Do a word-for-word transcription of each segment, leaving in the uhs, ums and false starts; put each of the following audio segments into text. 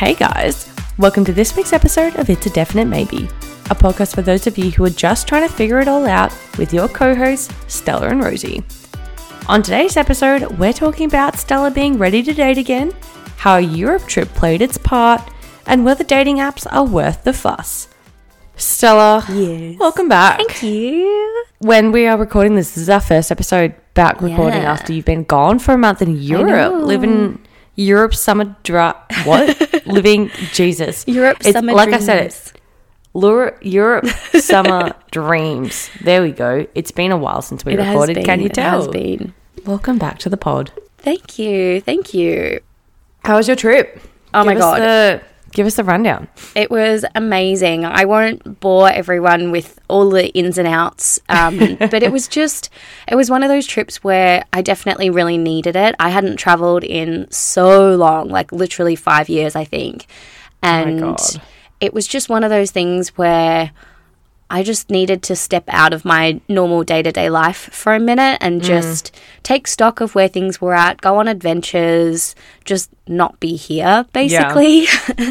Hey guys, welcome to this week's episode of It's a Definite Maybe, a podcast for those of you who are just trying to figure it all out with your co-hosts, Stella and Rosie. On today's episode, we're talking about Stella being ready to date again, how a Europe trip played its part, and whether dating apps are worth the fuss. Stella, yes. Welcome back. Thank you. When we are recording this, this is our first episode back recording Yeah. after you've been gone for a month in Europe, living Europe summer dry. What? Living Jesus. Europe It's, summer like dreams. I said, it's Lure, Europe summer dreams. There we go. It's been a while since we It has recorded. been. Can you It tell? has been. Welcome back to the pod. Thank you. Thank you. How was your trip? Oh my Give us God. the- give us the rundown. It was amazing. I won't bore everyone with all the ins and outs, um, but it was just, it was one of those trips where I definitely really needed it. I hadn't traveled in so long, like literally five years, I think. And God. it was just one of those things where I just needed to step out of my normal day-to-day life for a minute and just take stock of where things were at, go on adventures, just not be here, basically.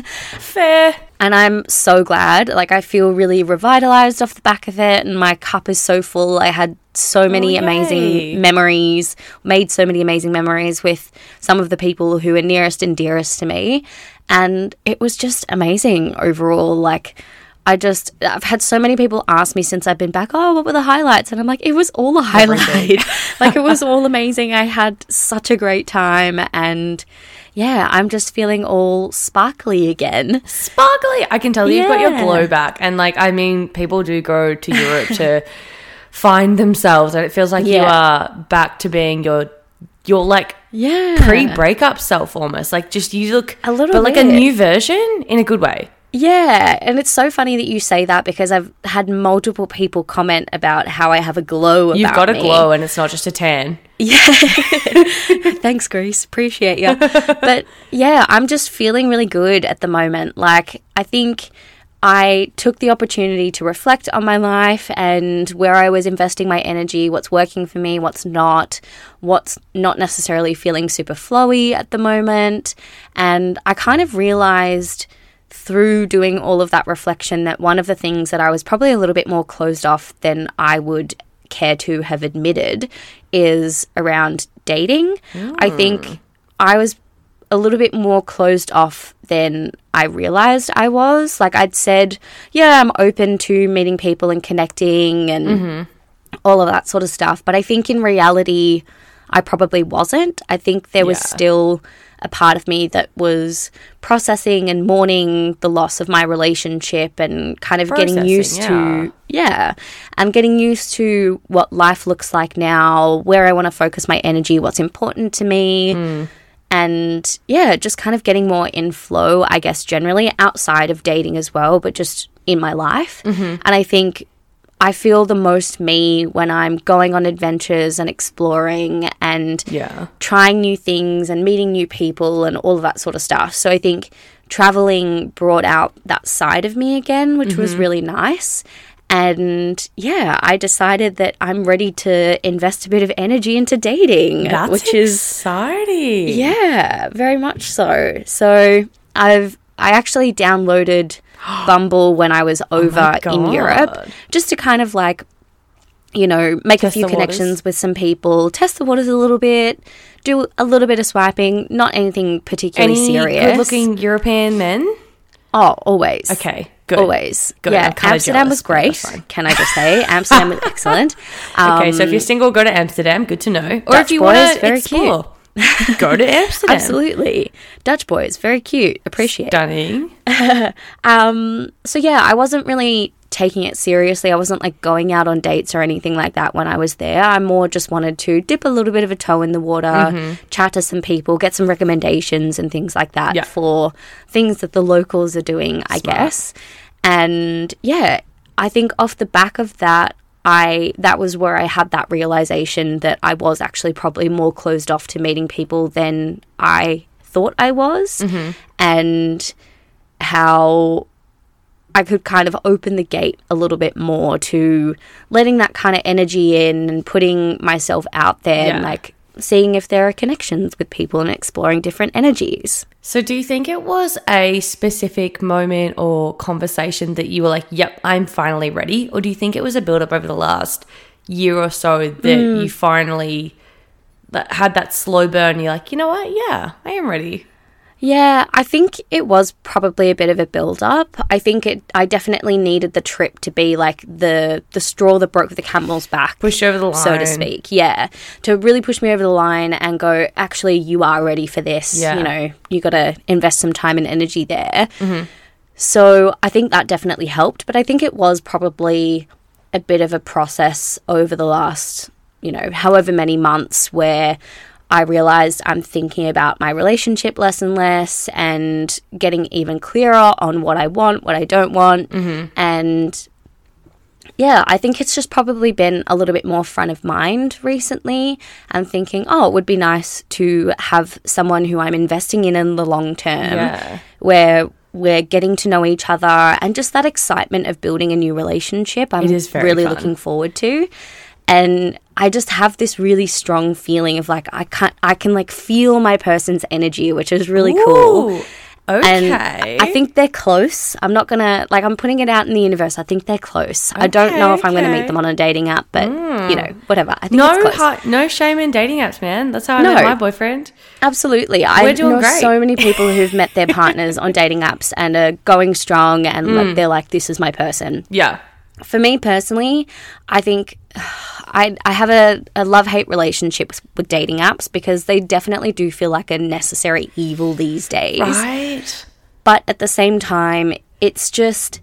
Fair. And I'm so glad. Like, I feel really revitalized off the back of it, and my cup is so full. I had so many Oh, yay. amazing memories, made so many amazing memories with some of the people who are nearest and dearest to me. And it was just amazing overall. Like, I just, I've had so many people ask me since I've been back, oh, what were the highlights? And I'm like, it was all a highlight. Like, it was all amazing. I had such a great time. And yeah, I'm just feeling all sparkly again. Sparkly. I can tell you've got your Yeah. glow back. And like, I mean, people do go to Europe to find themselves, and it feels like you Yeah. are back to being your your like Yeah. pre-breakup self almost. Like, just you look A little but like a bit. new version in a good way. Yeah, and it's so funny that you say that because I've had multiple people comment about how I have a glow about You've got a me. glow, and it's not just a tan. Yeah. Thanks, Grace. Appreciate you. But yeah, I'm just feeling really good at the moment. Like, I think I took the opportunity to reflect on my life and where I was investing my energy, what's working for me, what's not, what's not necessarily feeling super flowy at the moment. And I kind of realized through doing all of that reflection that one of the things that I was probably a little bit more closed off than I would care to have admitted is around dating. I think I was a little bit more closed off than I realized I was. Like, I'd said, yeah, I'm open to meeting people and connecting and all of that sort of stuff. But I think in reality, I probably wasn't. I think there was Yeah. still a part of me that was processing and mourning the loss of my relationship and kind of getting Processing, used yeah. to, yeah, and getting used to what life looks like now, where I want to focus my energy, what's important to me. And yeah, just kind of getting more in flow, I guess, generally outside of dating as well, but just in my life. And I think I feel the most me when I'm going on adventures and exploring and Yeah. trying new things and meeting new people and all of that sort of stuff. So I think traveling brought out that side of me again, which was really nice. And yeah, I decided that I'm ready to invest a bit of energy into dating, That's which is exciting. yeah, very much so. So I've I actually downloaded Bumble when I was over in God. Europe, just to kind of like, you know, make Test a few the waters. connections with some people, test the waters a little bit, do a little bit of swiping, not anything particularly Any serious. good-looking European men? Oh, always. Okay, good. Always. Good. Yeah, I'm kinda Amsterdam jealous, was but that's great. fine. Can I just say? Amsterdam was excellent. Um, Okay, so if you're single, go to Amsterdam. Good to know. Or Dutch if you boys, want to very explore, go to Amsterdam. Absolutely. Dutch boys, very cute. Appreciate it. Stunning. Um, so yeah, I wasn't really taking it seriously. I wasn't like going out on dates or anything like that when I was there. I more just wanted to dip a little bit of a toe in the water, chat to some people, get some recommendations and things like that Yeah. for things that the locals are doing, I guess. And yeah, I think off the back of that, I that was where I had that realization that I was actually probably more closed off to meeting people than I thought I was. And how I could kind of open the gate a little bit more to letting that kind of energy in and putting myself out there and Yeah. like seeing if there are connections with people and exploring different energies. So do you think it was a specific moment or conversation that you were like, yep, I'm finally ready? Or do you think it was a build-up over the last year or so that mm. you finally that had that slow burn? You're like, you know what? Yeah, I am ready. Yeah, I think it was probably a bit of a build-up. I think it. I definitely needed the trip to be like the the straw that broke the camel's back. Push over the line. So to speak, yeah. To really push me over the line and go, actually, you are ready for this. Yeah. You know, you got to invest some time and energy there. Mm-hmm. So I think that definitely helped. But I think it was probably a bit of a process over the last, you know, however many months where I realized I'm thinking about my relationship less and less and getting even clearer on what I want, what I don't want. Mm-hmm. And yeah, I think it's just probably been a little bit more front of mind recently. I'm thinking, oh, it would be nice to have someone who I'm investing in in the long term, yeah. where we're getting to know each other, and just that excitement of building a new relationship I'm really fun. looking forward to. And I just have this really strong feeling of like I can't I can like feel my person's energy, which is really Ooh, cool. Okay. And I think they're close. I'm not gonna like I'm putting it out in the universe. I think they're close. Okay, I don't know if I'm okay. gonna meet them on a dating app, but mm. you know, whatever. I think no it's close. Heart, no shame in dating apps, man. That's how I No. met my boyfriend. Absolutely. I We're doing know great. so many people who've met their partners on dating apps and are going strong and Mm. like, they're like, this is my person. Yeah. For me personally, I think I I have a, a love-hate relationship with, with dating apps because they definitely do feel like a necessary evil these days. Right. But at the same time, it's just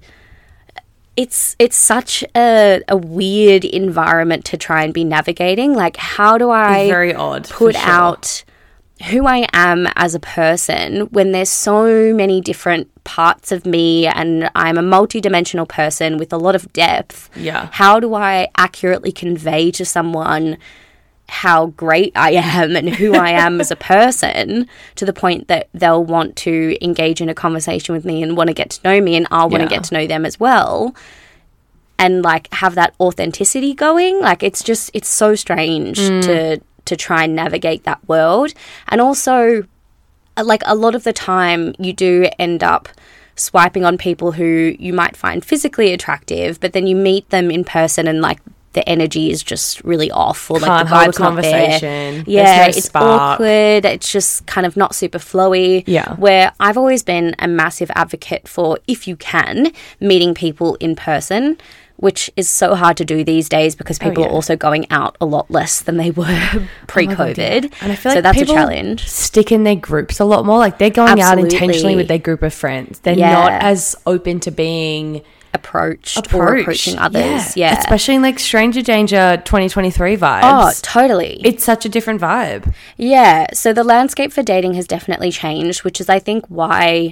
it's it's such a, a weird environment to try and be navigating. Like, how do I Very odd, put for sure. out who I am as a person when there's so many different parts of me and I'm a multidimensional person with a lot of depth? Yeah. How do I accurately convey to someone how great I am and who I am as a person to the point that they'll want to engage in a conversation with me and want to get to know me, and I'll want to Yeah. get to know them as well, and like have that authenticity going? Like, it's just it's so strange Mm. to to try and navigate that world. And also, like, a lot of the time you do end up swiping on people who you might find physically attractive, but then you meet them in person and like the energy is just really off, or like Can't the hold a vibe's not there. conversation. Yeah, There's no it's spark. awkward. It's just kind of not super flowy. Yeah. Where I've always been a massive advocate for, if you can, meeting people in person, which is so hard to do these days because people Oh, yeah. are also going out a lot less than they were pre-COVID. Oh, and I feel so like that's a people challenge. stick in their groups a lot more. Like, they're going out Absolutely. intentionally with their group of friends. They're Yeah. not as open to being Approached, approached. or approaching others. Yeah. yeah. Especially in like Stranger Danger twenty twenty-three vibes. Oh, totally. It's such a different vibe. Yeah, so the landscape for dating has definitely changed, which is, I think, why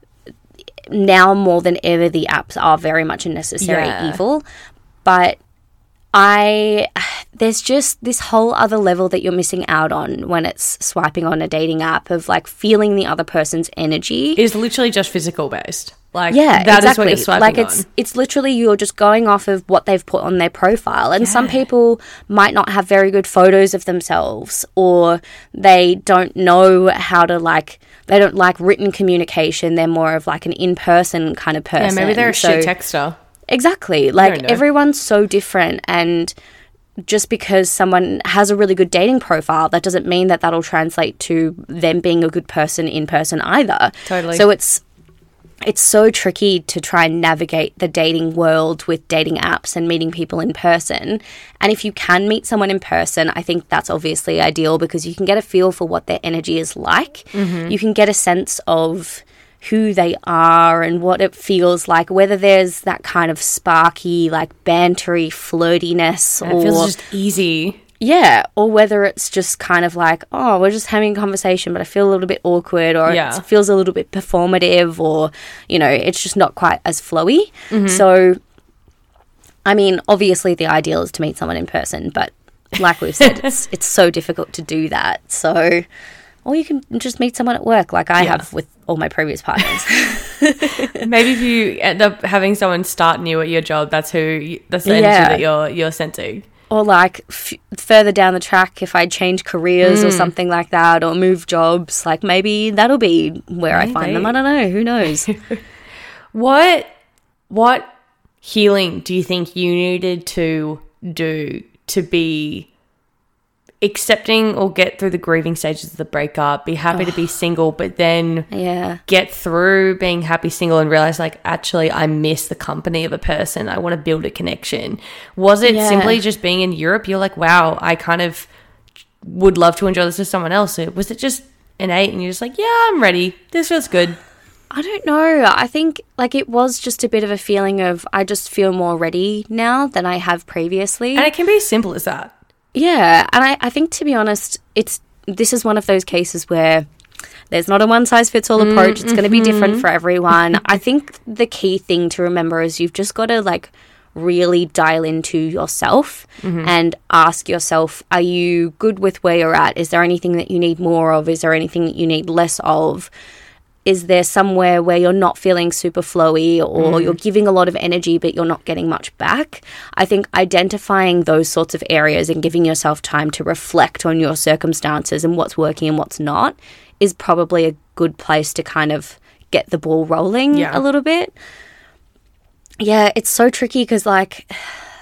now more than ever the apps are very much a necessary Yeah. evil. But I, there's just this whole other level that you're missing out on when it's swiping on a dating app, of like feeling the other person's energy. It is literally just physical based. Like, Yeah, that is exactly. what you're swiping like it's on. it's literally you're just going off of what they've put on their profile, and some Yeah. people might not have very good photos of themselves, or they don't know how to like they don't like written communication. They're more of like an in-person kind of person. Yeah, maybe they're a So- shit texter. Exactly. don't Like, know. everyone's so different, and just because someone has a really good dating profile, that doesn't mean that that'll translate to them being a good person in person either. Totally. So it's it's so tricky to try and navigate the dating world with dating apps and meeting people in person. And if you can meet someone in person, I think that's obviously ideal, because you can get a feel for what their energy is like. Mm-hmm. You can get a sense of who they are and what it feels like, whether there's that kind of sparky, like bantery flirtiness, And or it feels just easy. yeah, or whether it's just kind of like, oh, we're just having a conversation, but I feel a little bit awkward, or Yeah. it feels a little bit performative, or, you know, it's just not quite as flowy. Mm-hmm. So, I mean, obviously the ideal is to meet someone in person, but like we've said, it's, it's so difficult to do that. So, or you can just meet someone at work, like I Yeah. have with all my previous partners. Maybe if you end up having someone start new at your job, that's who you, that's the energy Yeah. that you're you're sensing. Or like f- further down the track, if I change careers mm. or something like that, or move jobs, like maybe that'll be where maybe. I find them. I don't know. Who knows? What what healing do you think you needed to do to be accepting or get through the grieving stages of the breakup, be happy oh. to be single, but then yeah. get through being happy single and realize, like, actually I miss the company of a person. I want to build a connection. Was it yeah. simply just being in Europe? You're like, wow, I kind of would love to enjoy this with someone else. Was it just innate and you're just like, yeah, I'm ready. This feels good. I don't know. I think like it was just a bit of a feeling of I just feel more ready now than I have previously. And it can be as simple as that. Yeah, and I, I think, to be honest, it's this is one of those cases where there's not a one-size-fits-all mm, approach. It's mm-hmm. going to be different for everyone. I think the key thing to remember is you've just got to, like, really dial into yourself mm-hmm. and ask yourself, are you good with where you're at? Is there anything that you need more of? Is there anything that you need less of? Is there somewhere where you're not feeling super flowy or mm. you're giving a lot of energy but you're not getting much back? I think identifying those sorts of areas and giving yourself time to reflect on your circumstances and what's working and what's not is probably a good place to kind of get the ball rolling yeah. a little bit. Yeah, it's so tricky because, like,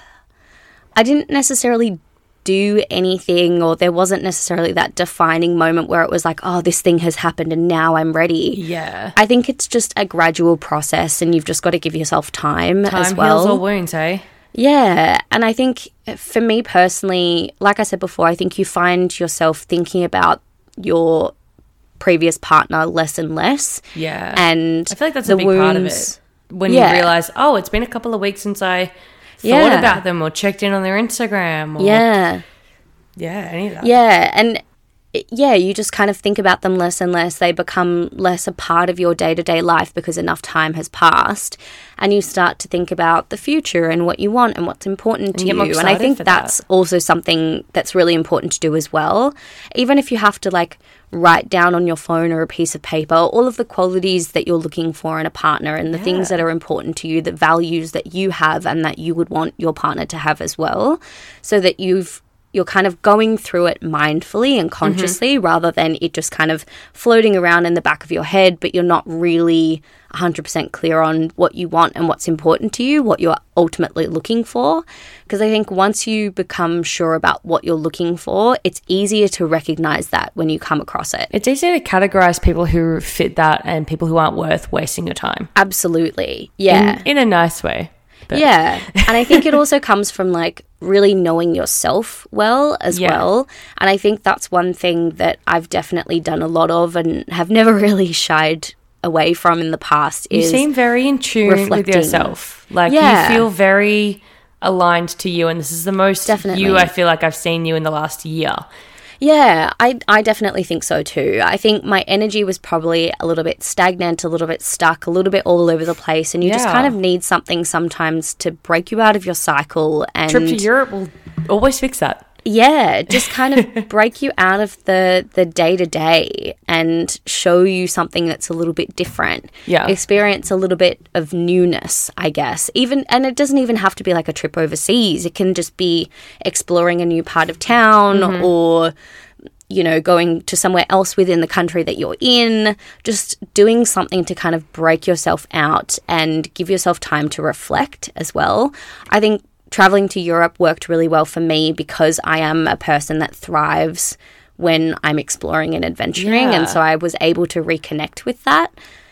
I didn't necessarily do anything, or there wasn't necessarily that defining moment where it was like, oh, this thing has happened and now I'm ready. Yeah. I think it's just a gradual process and you've just got to give yourself time, time as well. Time heals all wounds, eh? Yeah. And I think for me personally, like I said before, I think you find yourself thinking about your previous partner less and less. Yeah. And I feel like that's a big wounds, part of it. When yeah. you realise, oh, it's been a couple of weeks since I thought yeah. about them or checked in on their Instagram. Or, yeah. Yeah, any of that. Yeah, and yeah, you just kind of think about them less and less. They become less a part of your day-to-day life because enough time has passed, and you start to think about the future and what you want and what's important and to you. you. And I think that's that. also something that's really important to do as well. Even if you have to, like, write down on your phone or a piece of paper all of the qualities that you're looking for in a partner and the yeah. things that are important to you, the values that you have and that you would want your partner to have as well, so that you've you're kind of going through it mindfully and consciously mm-hmm. rather than it just kind of floating around in the back of your head, but you're not really one hundred percent clear on what you want and what's important to you, what you're ultimately looking for. Because I think once you become sure about what you're looking for, it's easier to recognize that when you come across it. It's easier to categorize people who fit that and people who aren't worth wasting your time. Absolutely. Yeah. In, in a nice way. But. Yeah. And I think it also comes from, like, really knowing yourself well as yeah. well. And I think that's one thing that I've definitely done a lot of and have never really shied away from in the past. You is seem very in tune reflecting. with yourself. Like, yeah. you feel very aligned to you, and this is the most definitely. you I feel like I've seen you in the last year. Yeah, I, I definitely think so too. I think my energy was probably a little bit stagnant, a little bit stuck, a little bit all over the place, and you yeah. just kind of need something sometimes to break you out of your cycle. And trip to Europe will always fix that. Yeah, just kind of break you out of the, the day-to-day and show you something that's a little bit different. Yeah. Experience a little bit of newness, I guess. Even and it doesn't even have to be like a trip overseas. It can just be exploring a new part of town mm-hmm. or, you know, going to somewhere else within the country that you're in. Just doing something to kind of break yourself out and give yourself time to reflect as well. I think traveling to Europe worked really well for me because I am a person that thrives when I'm exploring and adventuring. Yeah. And so I was able to reconnect with that.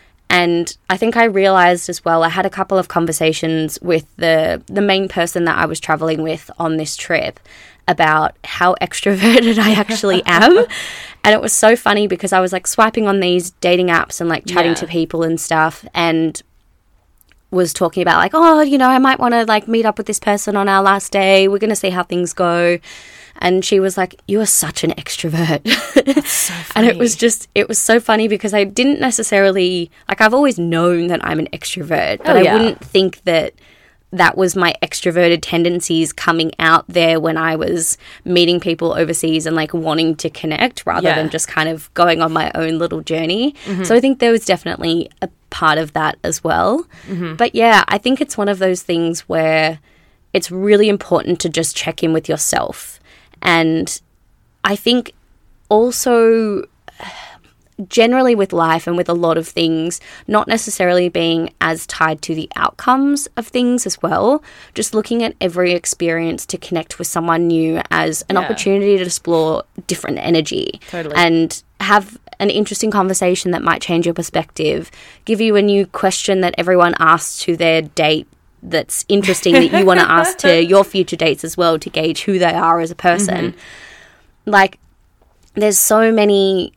And I think I realized as well, I had a couple of conversations with the, the main person that I was traveling with on this trip about how extroverted I actually am. And it was so funny because I was like swiping on these dating apps and like chatting yeah. to people and stuff, and was talking about like, oh, you know, I might want to like meet up with this person on our last day. We're going to see how things go. And she was like, you are such an extrovert. That's so funny. And it was just, it was so funny because I didn't necessarily, like I've always known that I'm an extrovert, but oh, yeah. I wouldn't think that that was my extroverted tendencies coming out there when I was meeting people overseas and like wanting to connect rather yeah. than just kind of going on my own little journey. Mm-hmm. So I think there was definitely a part of that as well. Mm-hmm. But yeah, I think it's one of those things where it's really important to just check in with yourself. And I think also generally with life and with a lot of things, not necessarily being as tied to the outcomes of things as well, just looking at every experience to connect with someone new as an yeah. opportunity to explore different energy. Totally. And have an interesting conversation that might change your perspective, give you a new question that everyone asks to their date that's interesting that you want to ask to your future dates as well to gauge who they are as a person. Mm-hmm. Like, there's so many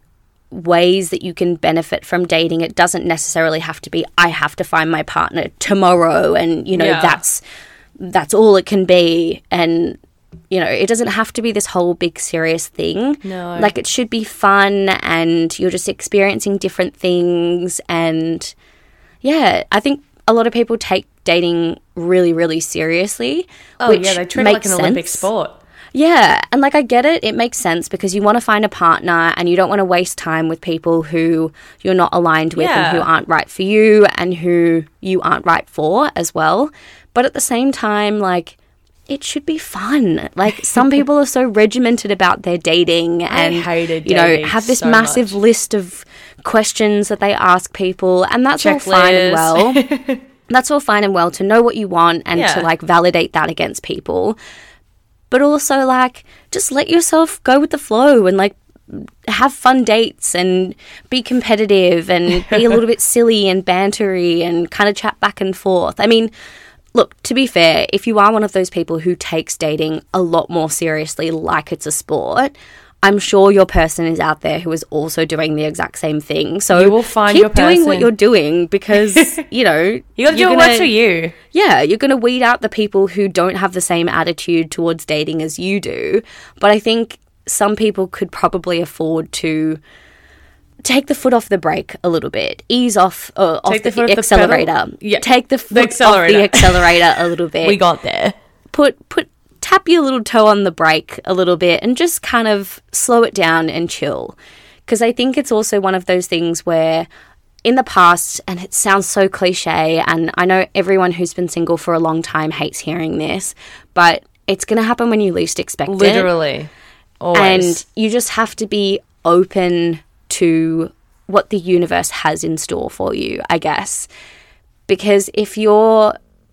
ways that you can benefit from dating. It doesn't necessarily have to be, I have to find my partner tomorrow and, you know, yeah. that's that's all it can be. And, you know, it doesn't have to be this whole big serious thing. No. Like, it should be fun and you're just experiencing different things. And, yeah, I think a lot of people take dating really, really seriously. Oh, which yeah, they treat it like an sense. Olympic sport. Yeah, and like I get it, it makes sense because you want to find a partner and you don't want to waste time with people who you're not aligned with yeah. and who aren't right for you and who you aren't right for as well. But at the same time, like, it should be fun. Like, some people are so regimented about their dating and, I hated you know, dating have this so massive much. list of questions that they ask people, and that's Checklist. all fine and well. That's all fine and well to know what you want and yeah. to, like, validate that against people. But also, like, just let yourself go with the flow and, like, have fun dates and be competitive and be a little bit silly and bantery and kind of chat back and forth. I mean, look, to be fair, if you are one of those people who takes dating a lot more seriously like it's a sport, I'm sure your person is out there who is also doing the exact same thing. So you will find keep your person. doing what you're doing because, you know... you got to do what works for you. Yeah, you're going to weed out the people who don't have the same attitude towards dating as you do. But I think some people could probably afford to take the foot off the brake a little bit, ease off, uh, off the, the accelerator. The yeah. Take the foot the accelerator. off the accelerator a little bit. We got there. Put put... tap your little toe on the brake a little bit and just kind of slow it down and chill. Because I think it's also one of those things where in the past, and it sounds so cliche, and I know everyone who's been single for a long time hates hearing this, but it's going to happen when you least expect Literally. it. Literally. Always. And you just have to be open to what the universe has in store for you, I guess. Because if you're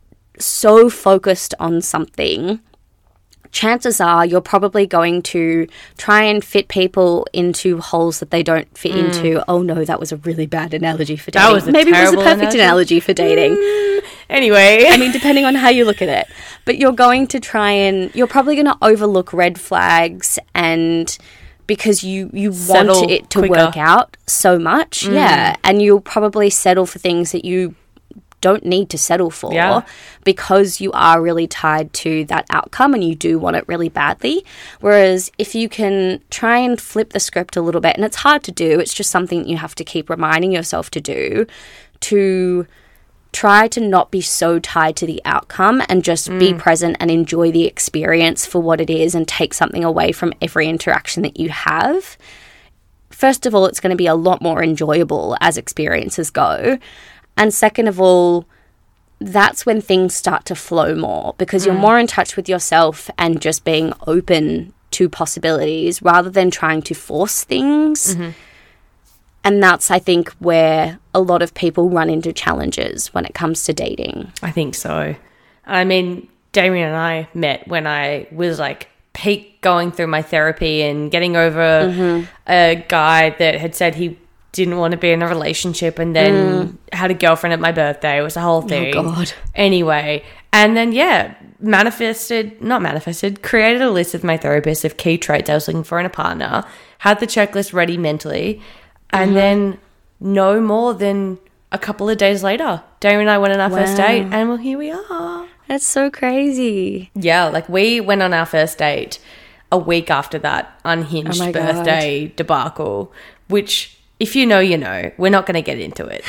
so focused on something, chances are you're probably going to try and fit people into holes that they don't fit mm. into. Oh no, that was a really bad analogy for dating. That was a Maybe it was a perfect analogy, analogy for dating. Mm. Anyway. I mean, depending on how you look at it. But you're going to try and, you're probably going to overlook red flags and because you, you Settle want it to quicker. work out so much. Mm. Yeah. And you'll probably settle for things that you don't need to settle for yeah. because you are really tied to that outcome and you do want it really badly. Whereas if you can try and flip the script a little bit, and it's hard to do, it's just something you have to keep reminding yourself to do, to try to not be so tied to the outcome and just mm. be present and enjoy the experience for what it is and take something away from every interaction that you have. First of all, it's going to be a lot more enjoyable as experiences go. And second of all, that's when things start to flow more because mm. you're more in touch with yourself and just being open to possibilities rather than trying to force things. Mm-hmm. And that's, I think, where a lot of people run into challenges when it comes to dating. I think so. I mean, Damien and I met when I was like peak going through my therapy and getting over mm-hmm. a guy that had said he didn't want to be in a relationship and then mm. had a girlfriend at my birthday. It was a whole thing. Oh, God. Anyway. And then, yeah, manifested, not manifested, created a list with my therapist of key traits I was looking for in a partner, had the checklist ready mentally, and mm-hmm. then no more than a couple of days later, Damien and I went on our wow. first date, and well, here we are. That's so crazy. Yeah, like we went on our first date a week after that unhinged oh birthday God. debacle, which... if you know, you know. We're not going to get into it.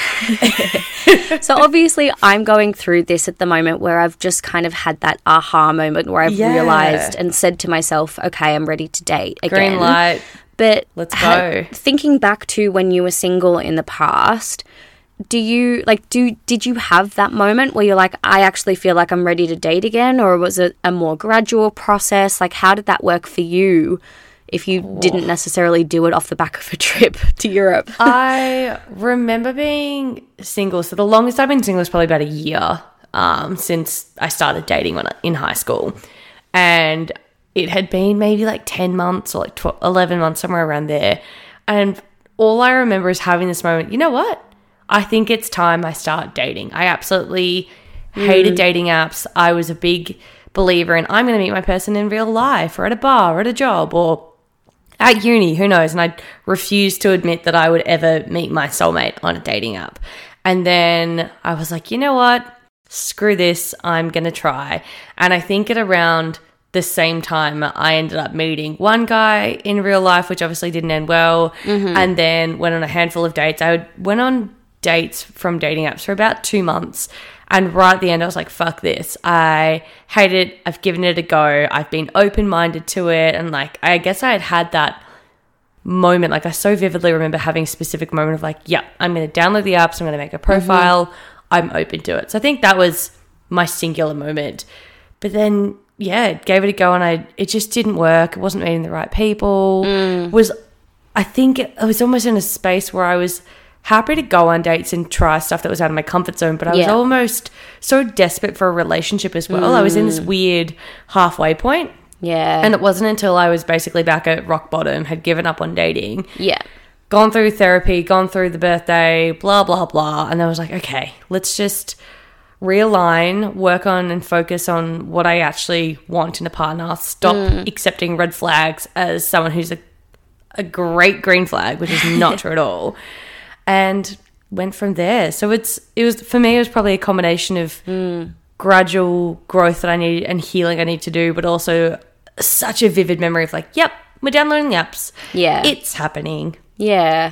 So obviously I'm going through this at the moment where I've just kind of had that aha moment where I've yeah. realised and said to myself, okay, I'm ready to date again. Green light. But let's go. Ha- thinking back to when you were single in the past, do you, like, do did you have that moment where you're like, I actually feel like I'm ready to date again? Or was it a more gradual process? Like, how did that work for you if you Whoa. didn't necessarily do it off the back of a trip to Europe? I remember being single. So the longest I've been single is probably about a year um, since I started dating when I, in high school. And it had been maybe like ten months or like twelve, eleven months, somewhere around there. And all I remember is having this moment, you know what? I think it's time I start dating. I absolutely hated mm. dating apps. I was a big believer in I'm going to meet my person in real life or at a bar or at a job or at uni, who knows? And I refused to admit that I would ever meet my soulmate on a dating app. And then I was like, you know what? Screw this. I'm going to try. And I think at around the same time, I ended up meeting one guy in real life, which obviously didn't end well. Mm-hmm. And then went on a handful of dates. I would, went on dates from dating apps for about two months. And right at the end, I was like, fuck this. I hate it. I've given it a go. I've been open-minded to it. And like, I guess I had had that moment. Like, I so vividly remember having a specific moment of like, yeah, I'm going to download the apps. I'm going to make a profile. Mm-hmm. I'm open to it. So I think that was my singular moment. But then, yeah, gave it a go and I it just didn't work. It wasn't meeting the right people. Mm. Was I think it, I was almost in a space where I was happy to go on dates and try stuff that was out of my comfort zone, but I yeah. was almost so desperate for a relationship as well. Mm. I was in this weird halfway point. Yeah. And it wasn't until I was basically back at rock bottom, had given up on dating. Yeah. Gone through therapy, gone through the birthday, blah, blah, blah. And I was like, okay, let's just realign, work on and focus on what I actually want in a partner. Stop mm. accepting red flags as someone who's a, a great green flag, which is not true at all. And went from there. So it's it was for me, it was probably a combination of mm. gradual growth that I need and healing I need to do, but also such a vivid memory of like, yep, we're downloading the apps. Yeah. It's happening. Yeah.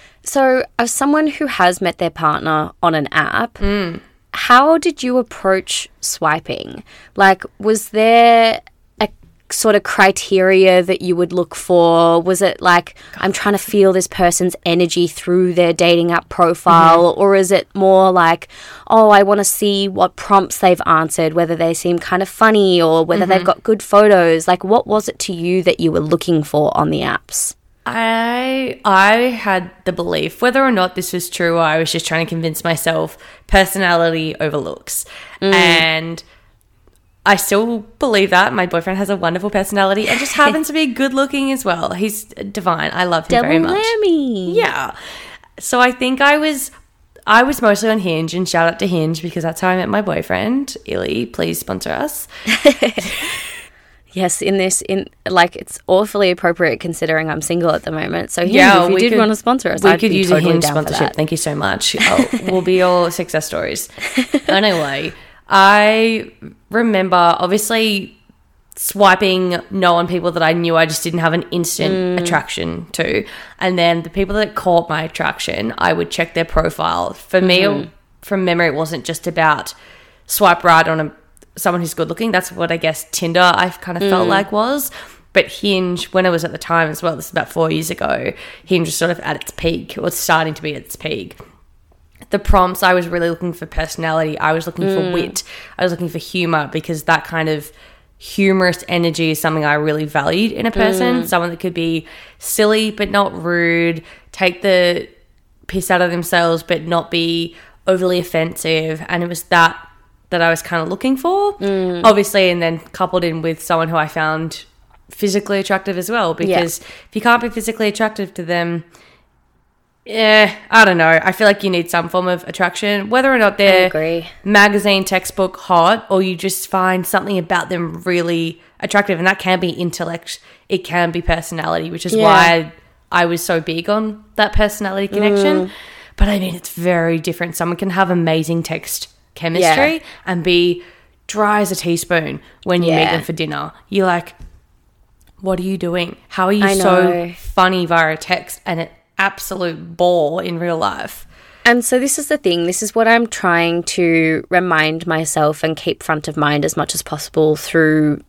So as someone who has met their partner on an app, mm. how did you approach swiping? Like, was there a sort of criteria that you would look for? Was it like, I'm trying to feel this person's energy through their dating app profile? Mm-hmm. Or is it more like, oh, I want to see what prompts they've answered, whether they seem kind of funny or whether mm-hmm. they've got good photos? Like, what was it to you that you were looking for on the apps? I I had the belief, whether or not this was true, or I was just trying to convince myself, personality over looks. Mm. And I still believe that. My boyfriend has a wonderful personality and just happens to be good looking as well. He's divine. I love him Double very much. whammy. Yeah. So I think I was I was mostly on Hinge, and shout out to Hinge because that's how I met my boyfriend. Illy, please sponsor us. Yes, in this, in like, it's awfully appropriate considering I'm single at the moment. So, Hinge, yeah, if you did could, want to sponsor us, we I'd could be use totally a Hinge down sponsorship. Thank you so much. Oh, we'll be your success stories. Anyway, I remember obviously swiping no on people that I knew I just didn't have an instant mm. attraction to, and then the people that caught my attraction, I would check their profile. For mm-hmm. me, from memory, it wasn't just about swipe right on a someone who's good looking. That's what I guess Tinder I kind of mm. felt like was. But Hinge, when it was at the time as well, this is about four years ago, Hinge was sort of at its peak, or starting to be at its peak. The prompts, I was really looking for personality. I was looking mm. for wit. I was looking for humor, because that kind of humorous energy is something I really valued in a person. Mm. Someone that could be silly but not rude, take the piss out of themselves but not be overly offensive. And it was that that I was kind of looking for, mm. obviously, and then coupled in with someone who I found physically attractive as well, because yeah. if you can't be physically attractive to them, yeah, I don't know. I feel like you need some form of attraction, whether or not they're magazine, textbook hot, or you just find something about them really attractive, and that can be intellect, it can be personality, which is yeah. why I was so big on that personality connection. Mm. But I mean, it's very different. Someone can have amazing text chemistry yeah. and be dry as a teaspoon when you yeah. meet them for dinner. You're like, what are you doing? How are you I so know. funny via text and an absolute bore in real life? And so this is the thing. This is what I'm trying to remind myself and keep front of mind as much as possible through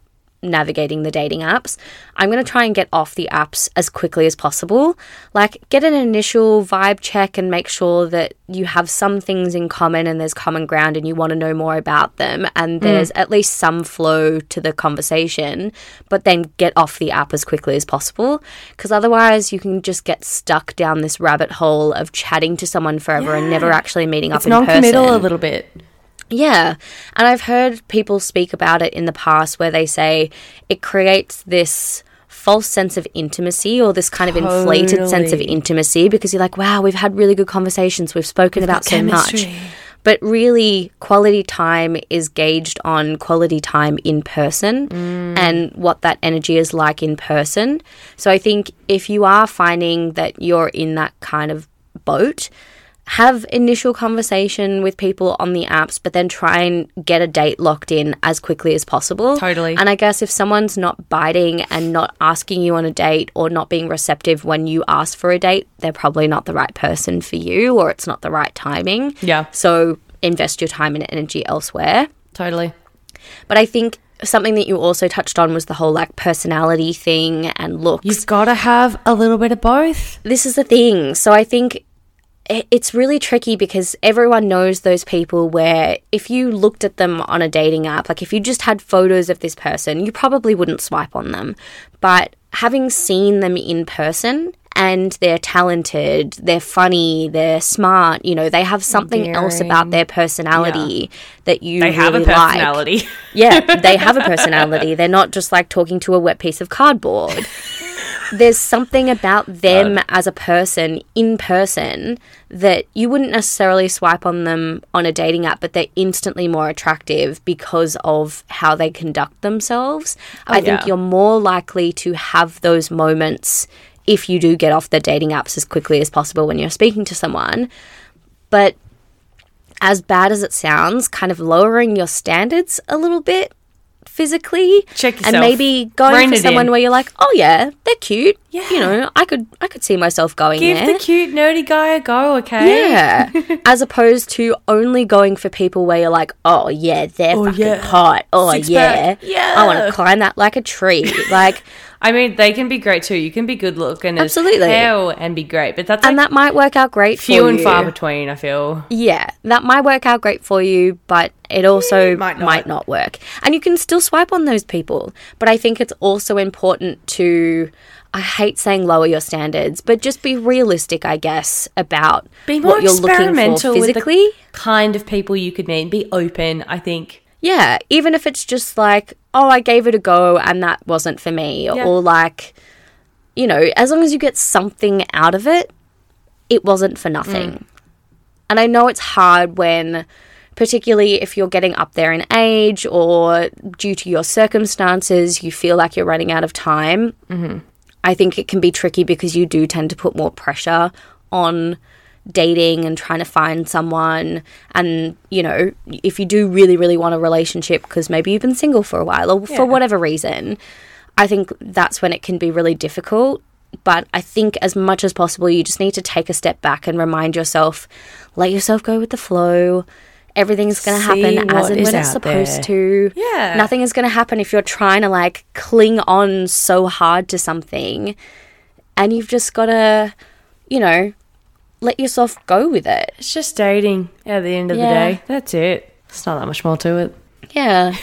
navigating the dating apps, I'm going to try and get off the apps as quickly as possible. Like, get an initial vibe check and make sure that you have some things in common and there's common ground and you want to know more about them and there's mm. at least some flow to the conversation, but then get off the app as quickly as possible, because otherwise you can just get stuck down this rabbit hole of chatting to someone forever yeah. and never actually meeting it's up in person. It's non-committal a little bit. Yeah, and I've heard people speak about it in the past where they say it creates this false sense of intimacy or this kind totally. of inflated sense of intimacy because you're like, wow, we've had really good conversations, we've spoken we've about so chemistry. much. But really, quality time is gauged on quality time in person mm. and what that energy is like in person. So I think if you are finding that you're in that kind of boat, have initial conversation with people on the apps, but then try and get a date locked in as quickly as possible. Totally. And I guess if someone's not biting and not asking you on a date or not being receptive when you ask for a date, they're probably not the right person for you, or it's not the right timing. Yeah. So invest your time and energy elsewhere. Totally. But I think something that you also touched on was the whole like personality thing and looks. You've got to have a little bit of both. This is the thing. So I think it's really tricky because everyone knows those people where if you looked at them on a dating app, like if you just had photos of this person, you probably wouldn't swipe on them. But having seen them in person and they're talented, they're funny, they're smart, you know, they have something Daring. else about their personality yeah. that you they really have a personality. like. Yeah, they have a personality. They're not just like talking to a wet piece of cardboard. There's something about them God. as a person in person that you wouldn't necessarily swipe on them on a dating app, but they're instantly more attractive because of how they conduct themselves. Oh, I think yeah. you're more likely to have those moments if you do get off the dating apps as quickly as possible when you're speaking to someone. But as bad as it sounds, kind of lowering your standards a little bit physically, check yourself, and maybe going Rein for someone in. where you're like, oh yeah, they're cute. Yeah, you know, I could, I could see myself going Give there. Give the cute nerdy guy a go, okay? Yeah, as opposed to only going for people where you're like, oh yeah, they're oh, fucking yeah. hot. Oh Six yeah, pack. yeah, I want to climb that like a tree. Like, I mean, they can be great too. You can be good looking as absolutely hell and be great, but that's like and that might work out great. Few for and you. far between, I feel. Yeah, that might work out great for you, but it also yeah, might, not. might not work. And you can still swipe on those people. But I think it's also important to, I hate saying lower your standards, but just be realistic, I guess, about be more what you're looking for physically. With the kind of people you could meet. Be open, I think. Yeah, even if it's just like, oh, I gave it a go and that wasn't for me. Yeah. Or like, you know, as long as you get something out of it, it wasn't for nothing. Mm. And I know it's hard when, particularly if you're getting up there in age or due to your circumstances, you feel like you're running out of time. Mm-hmm. I think it can be tricky because you do tend to put more pressure on dating and trying to find someone. And, you know, if you do really, really want a relationship because maybe you've been single for a while or yeah. for whatever reason, I think that's when it can be really difficult. But I think as much as possible, you just need to take a step back and remind yourself, let yourself go with the flow. Everything's going to happen as and when it's supposed there. to. Yeah. Nothing is going to happen if you're trying to, like, cling on so hard to something. And you've just got to, you know, let yourself go with it. It's just dating at the end of yeah. the day. That's it. It's not that much more to it. Yeah.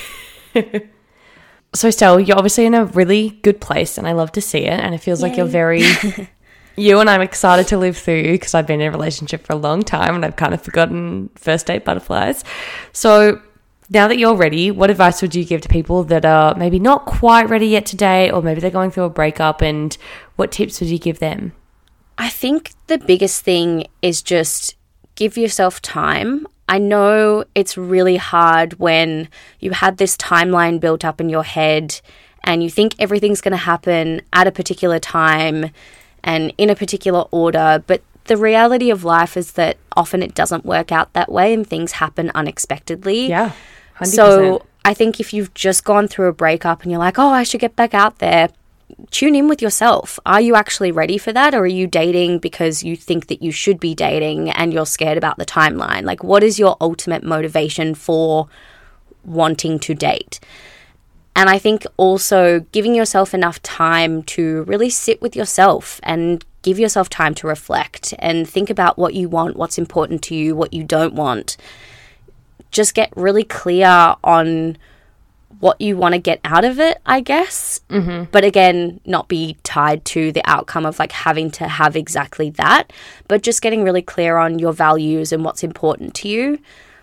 So, Stell, you're obviously in a really good place, and I love to see it. And it feels Yay. like you're very... You and I'm excited to live through because I've been in a relationship for a long time and I've kind of forgotten first date butterflies. So now that you're ready, what advice would you give to people that are maybe not quite ready yet to date, or maybe they're going through a breakup, and what tips would you give them? I think the biggest thing is just give yourself time. I know it's really hard when you had this timeline built up in your head and you think everything's going to happen at a particular time and in a particular order, but the reality of life is that often it doesn't work out that way and things happen unexpectedly. Yeah, one hundred percent. So I think if you've just gone through a breakup and you're like, oh, I should get back out there, tune in with yourself. Are you actually ready for that, or are you dating because you think that you should be dating and you're scared about the timeline? Like, what is your ultimate motivation for wanting to date? And I think also giving yourself enough time to really sit with yourself and give yourself time to reflect and think about what you want, what's important to you, what you don't want. Just get really clear on what you want to get out of it, I guess. Mm-hmm. But again, not be tied to the outcome of like having to have exactly that, but just getting really clear on your values and what's important to you.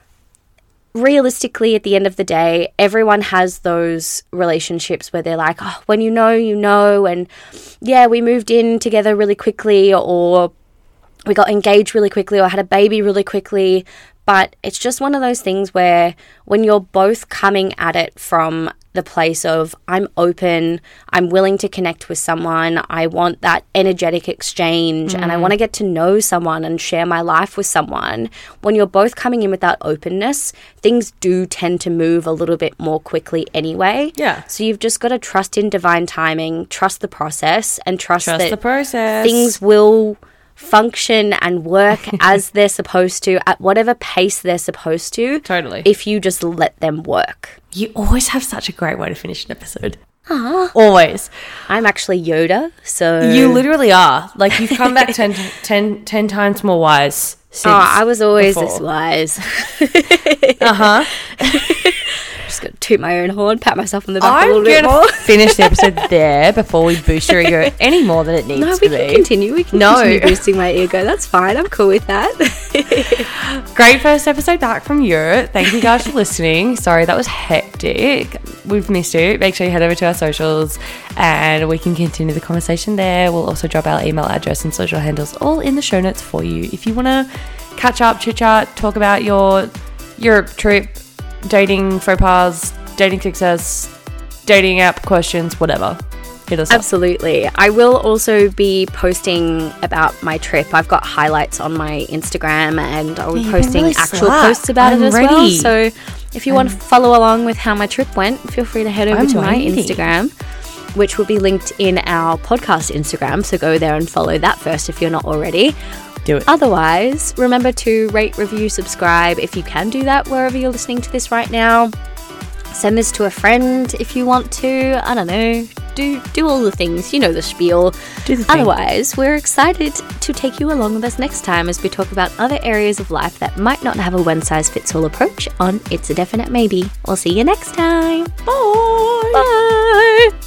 Realistically, at the end of the day, everyone has those relationships where they're like, oh, when you know, you know, and yeah, we moved in together really quickly, or we got engaged really quickly, or had a baby really quickly. But it's just one of those things where when you're both coming at it from the place of, I'm open, I'm willing to connect with someone, I want that energetic exchange, mm. and I want to get to know someone and share my life with someone. When you're both coming in with that openness, things do tend to move a little bit more quickly anyway. Yeah. So you've just got to trust in divine timing, trust the process, and trust, trust that the process. Things will function and work as they're supposed to, at whatever pace they're supposed to. Totally. If you just let them work. You always have such a great way to finish an episode. Ah, always. I'm actually Yoda, so... You literally are. Like, you've come back ten, ten, ten times more wise since Oh, I was always before. this wise. Uh-huh. Just got to toot my own horn, pat myself on the back I'm a little bit more. Finish the episode there before we boost your ego any more than it needs no, to we be. can continue. We can No. continue boosting my ego. That's fine. I'm cool with that. Great first episode back from Europe. Thank you guys for listening. Sorry, that was hectic. We've missed you. Make sure you head over to our socials and we can continue the conversation there. We'll also drop our email address and social handles all in the show notes for you. If you want to catch up, chit chat, talk about your Europe trip, dating faux pas, dating success, dating app questions, whatever. Hit us up. Absolutely. I will also be posting about my trip. I've got highlights on my Instagram and I'll be Yeah, posting really actual slap. posts about I'm it as ready. well. So if you want to follow along with how my trip went, feel free to head over I'm to my ready. Instagram, which will be linked in our podcast Instagram. So go there and follow that first if you're not already. Do it. Otherwise, remember to rate, review, subscribe if you can do that wherever you're listening to this right now. Send this to a friend if you want to. I don't know. Do do all the things. You know the spiel. Do the thing. Otherwise, we're excited to take you along with us next time as we talk about other areas of life that might not have a one-size-fits-all approach on It's a Definite Maybe. We'll see you next time. Bye. Bye.